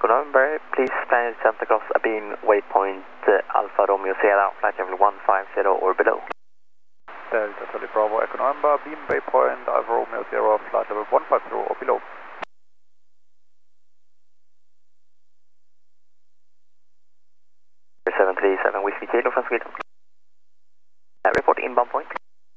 Echo November, please plan Santa Cross Abin waypoint Alfa Romeo Sierra, flight level 150 or below. Delta Charlie Bravo, Echo November, beam waypoint Alfa Romeo Sierra, flight level 150 or below. Seven three seven Whiskey Kilo from Sweden. Report inbound point.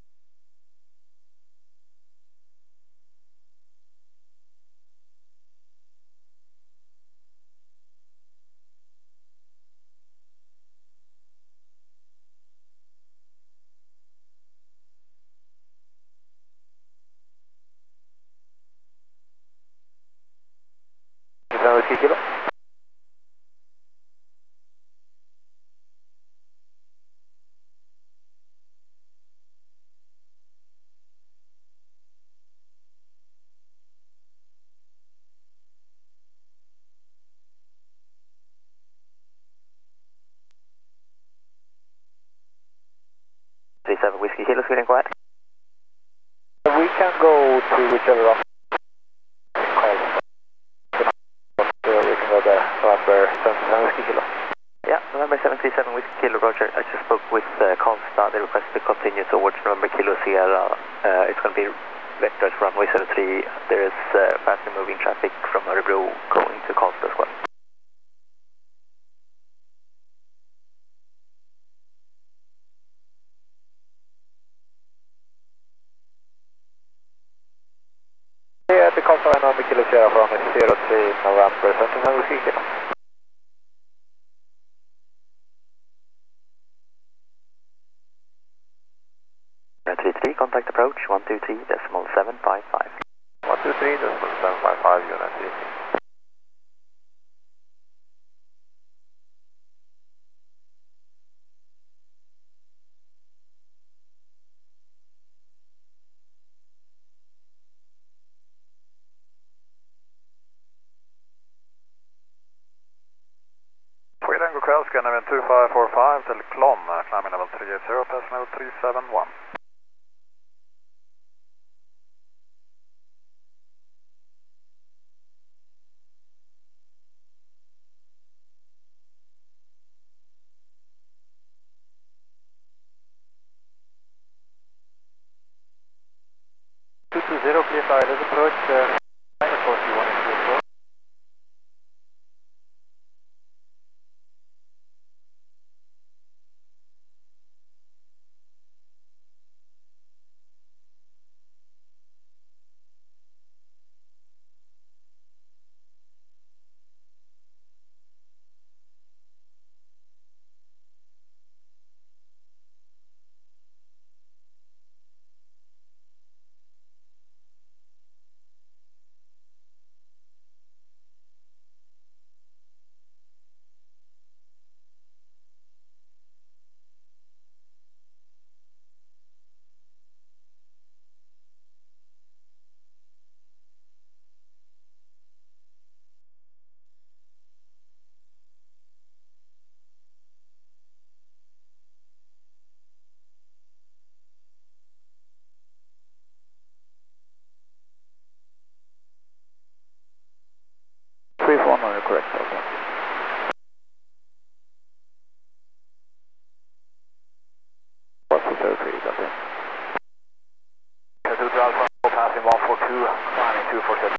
Whiskey Kilo. Whiskey Kilo, Sweden, go ahead. We can go to whichever one calls. We can go there, November 77 Whiskey Kilo. Yeah, November 737 Whiskey Kilo, Roger. I just spoke with Karlstad. They requested to continue towards November Kilo Sierra. It's going to be vectors runway 73. There is fastly moving traffic from Örebro going to Karlstad as well. The Karlstad November Kilo Sierra from 03 November 77 Whiskey Kilo. 33, contact approach 123.755. 123.755 unit 33. Sweden go Kväll, scanner 2545 till Klom, climbing level 380, passing level 371. Clear pilot approach, minus 41 341 correct, okay. What's the 33, got it. Two to Alpha, passing 142, climbing 247.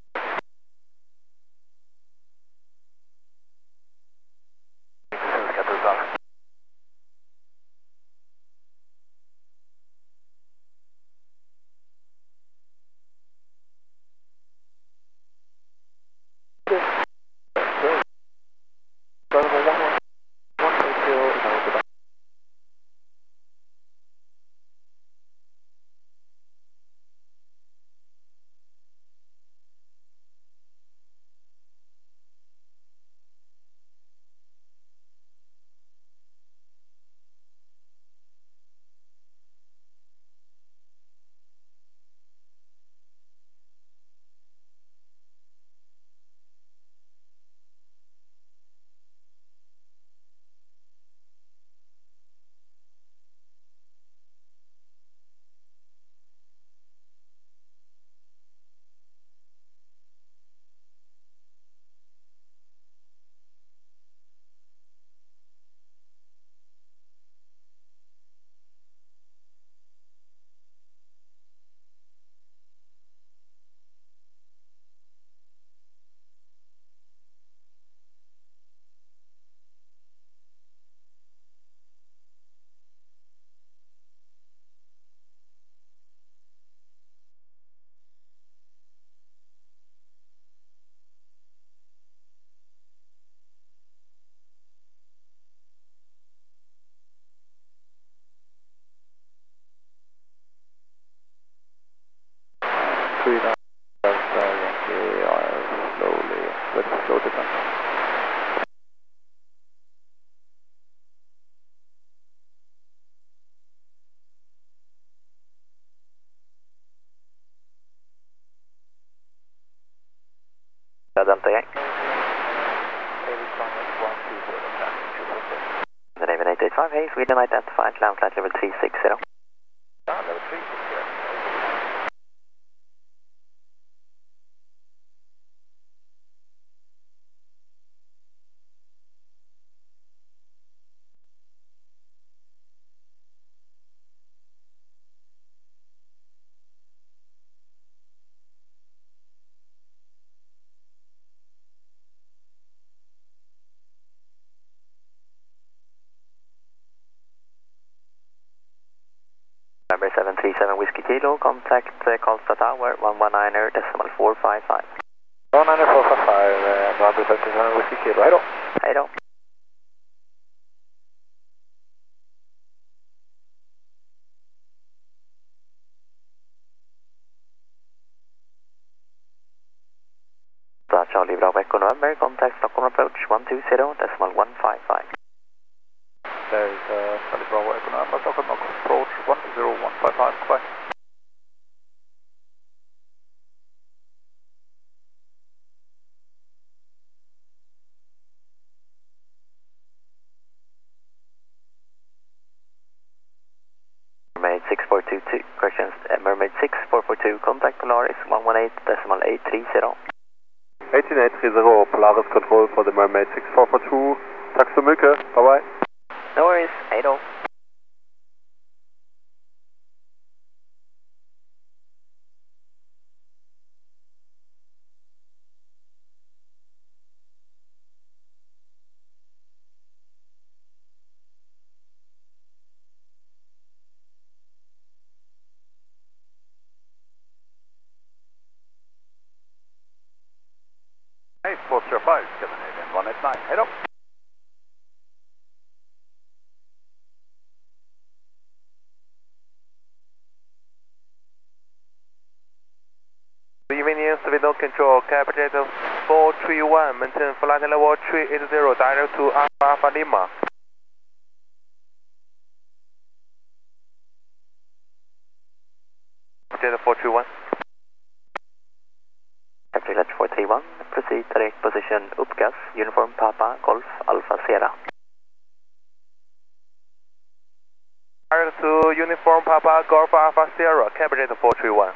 Delta Gang. David Conrad 120, The David 885, hey, Sweden identified, land flight level 360. level 360. November 737 Whiskey Kilo, contact Karlstad Tower 119er decimal 455. 19455, November 737 Whiskey Kilo, hej då. Hej då. Charlie Bravo Echo November, contact Stockholm approach 120 decimal 155. There's Charlie Bravo Echo November, Stockholm approach 10155, goodbye. Mermaid 6422, corrections, Mermaid 6442, contact Polaris 118 decimal 830. 18830, Polaris control for the Mermaid 6442. Tack så mycket, bye bye. No worries, hej då. Hey, 405, Scandinavian 189, hej då. Convenience window control, Capital 431, maintain flight level 380, direct to Alpha Lima. Capital 431. Capital 431, proceed direct position uppgas, uniform Papa, Golf, Alpha Sierra. Direct to Uniform Papa, Golf Alpha Sierra, Capital 431.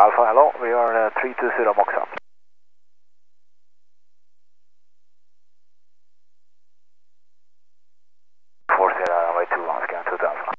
Alpha, hello, we are 320 Moxa. 40 runway 21, scan 2 Alpha.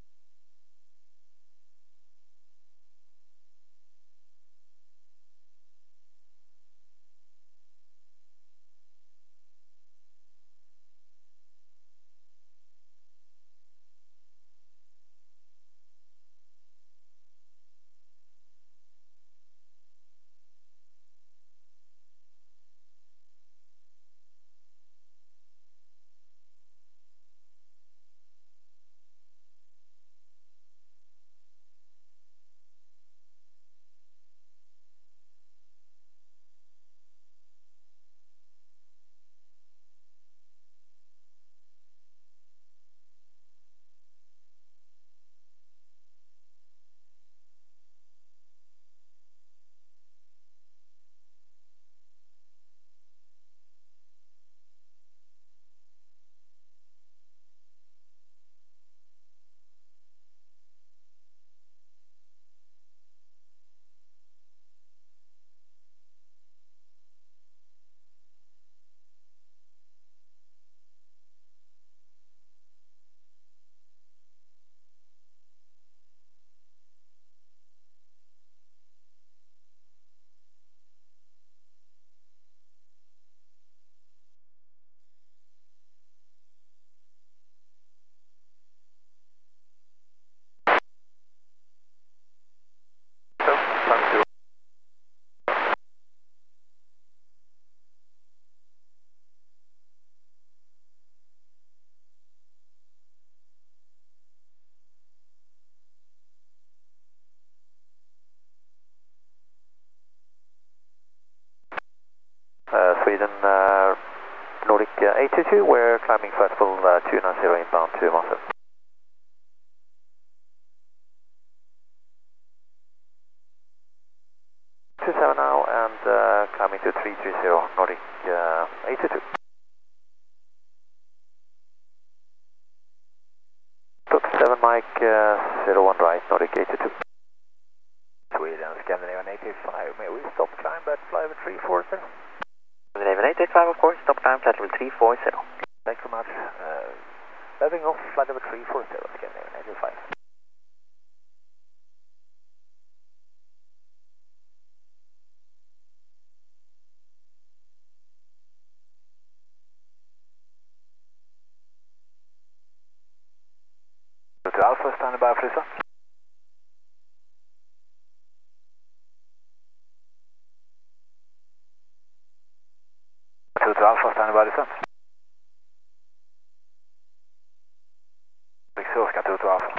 Sweden, Nordic 822, we're climbing vertical 290 inbound to Moscow. 27 now and climbing to 330, Nordic 822. Book 7 Mike, 01 right, Nordic 822. Sweden, Scandinavian 885, may we stop climb at flight level 340? Scandinavian 885, of course, stop climb, flight level 340. Thanks so much. Leveling off, flight level 340, Scandinavian 885. To Alpha, standing by, Frisa. To Alpha, standing by, descent. Scan to Alpha.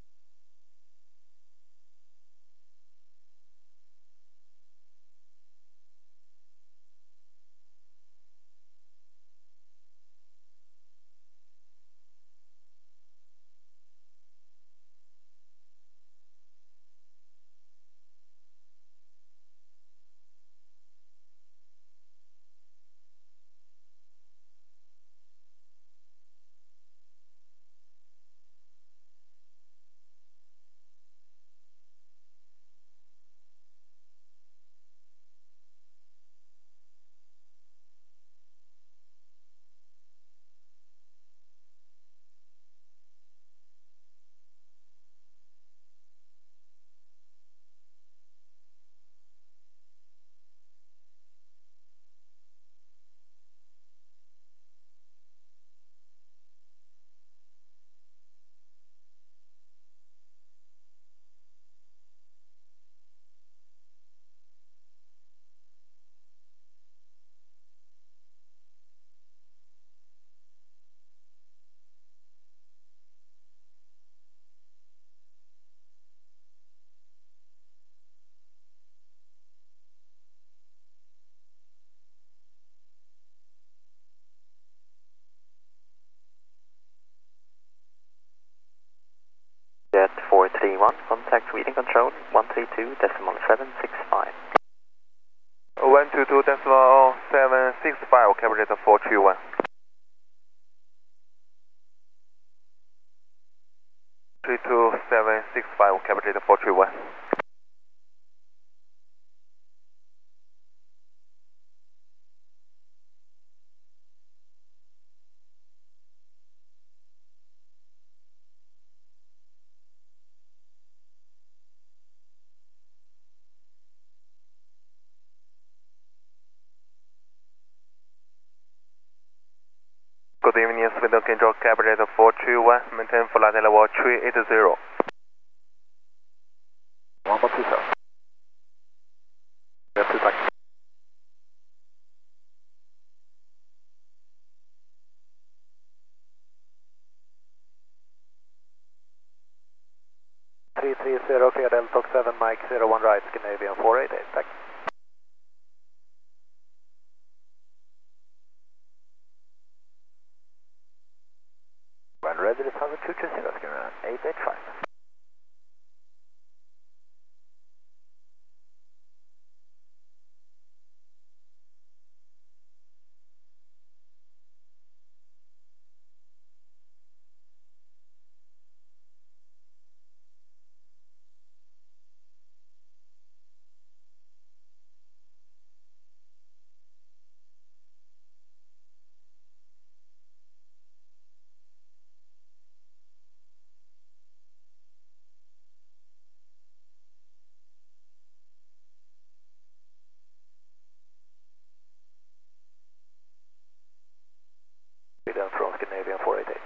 Jet 431, contact reading control 132.765. 122.765, calculator 431. 32765, calculator 431. control Capital 431, maintain flight level 380. 112 sir. Rätt ut, tack. Clear Delta 7 Mike 01 right, Scandinavian 488, tack. When ready, the 220, Scandinavian 885. From Scandinavian 488.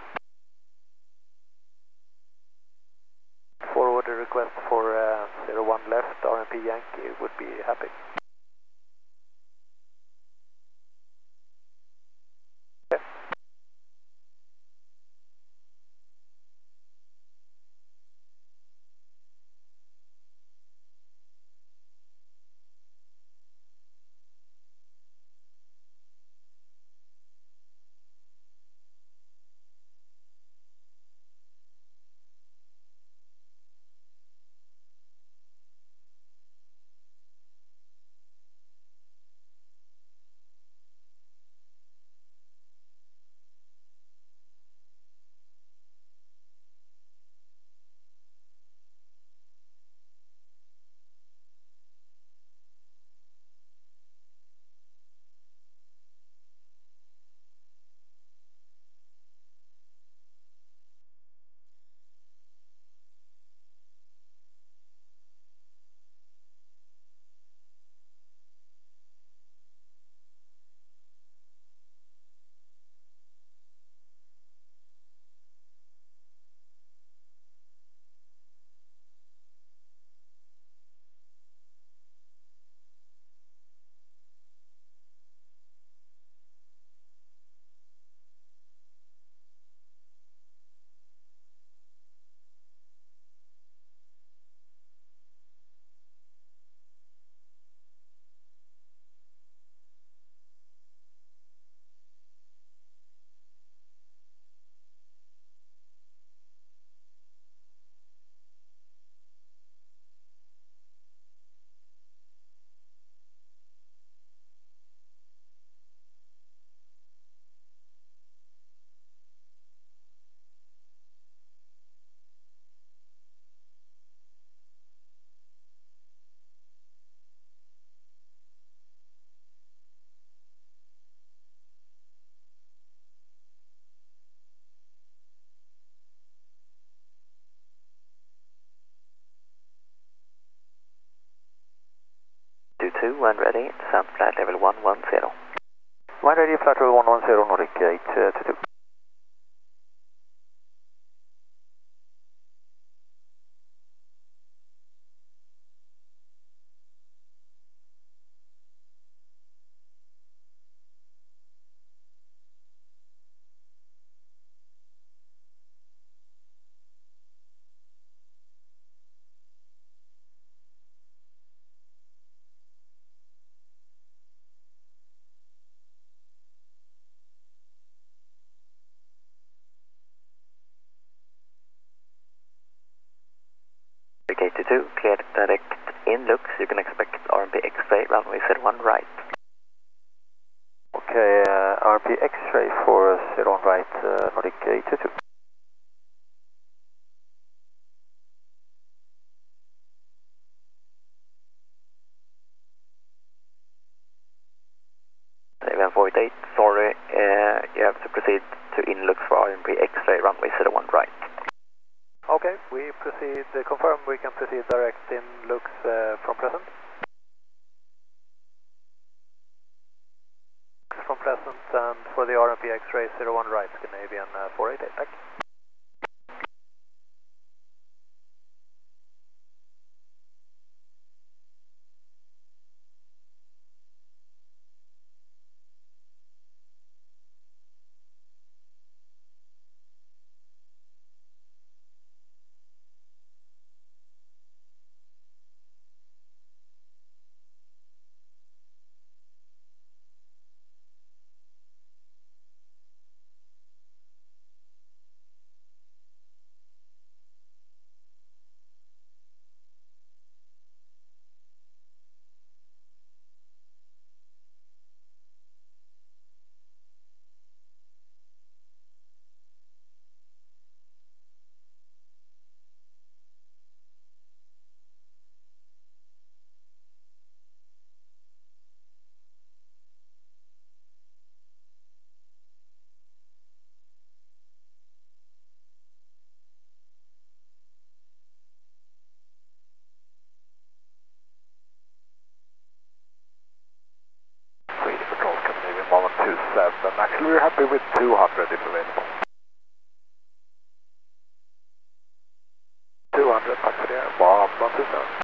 Forward a request for 01 left, RMP Yankee would be happy. Okay. When ready, descent flight level 110. When ready, flight level 110, Nordic 822. K22, cleared direct in looks, you can expect RMP X-ray, runway 01 right. Okay, RMP X-ray for 01 right, Nordic 822. Scandinavian 488, sorry, you have to proceed to in looks for RMP X-ray, runway 01 right. Okay, we proceed, confirm we can proceed direct in looks from present. From present and for the RMP X-ray 01 right, Scandinavian 488, tack. Control Scandinavian 127, actually we're happy with 200 if available. 200, tack för det, 127.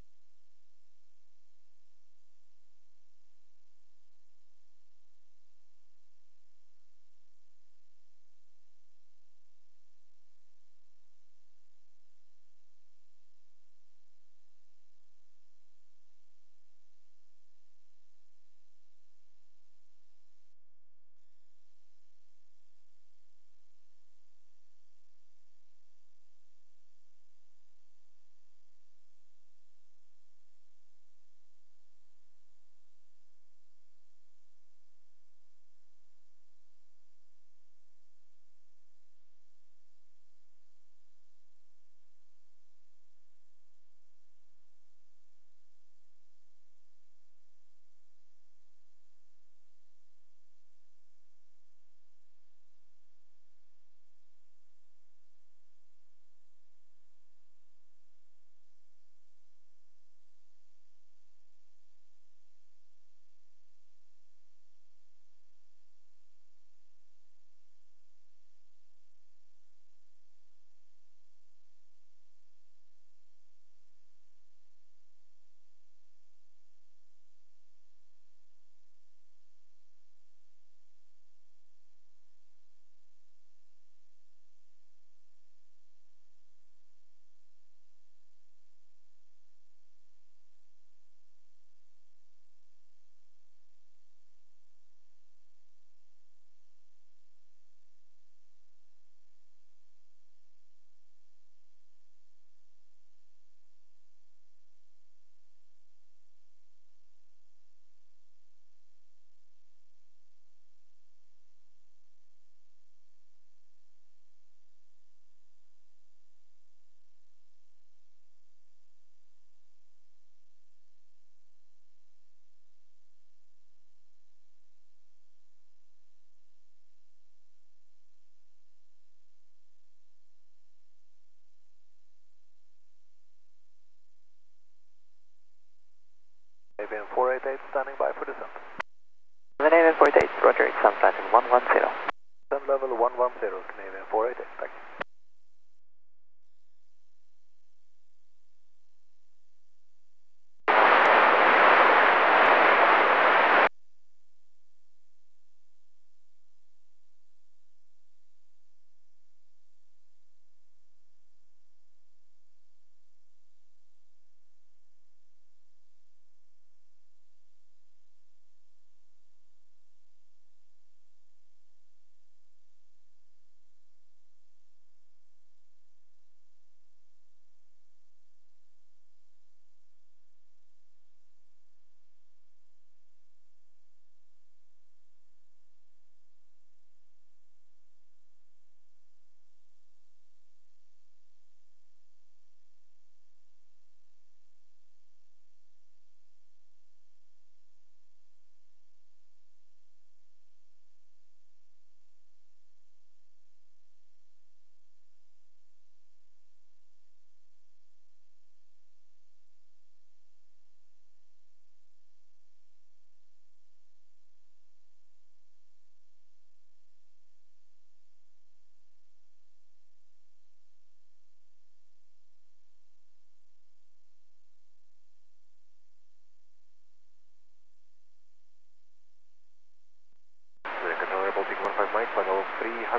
Scandinavian 488 standing by for descent. Scandinavian 488, roger, it's on flight 110. Descent level 110, Scandinavian 488, tack.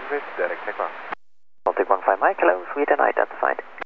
English, direct takeoff. Baltic 15 Mike, hello, Sweden identified.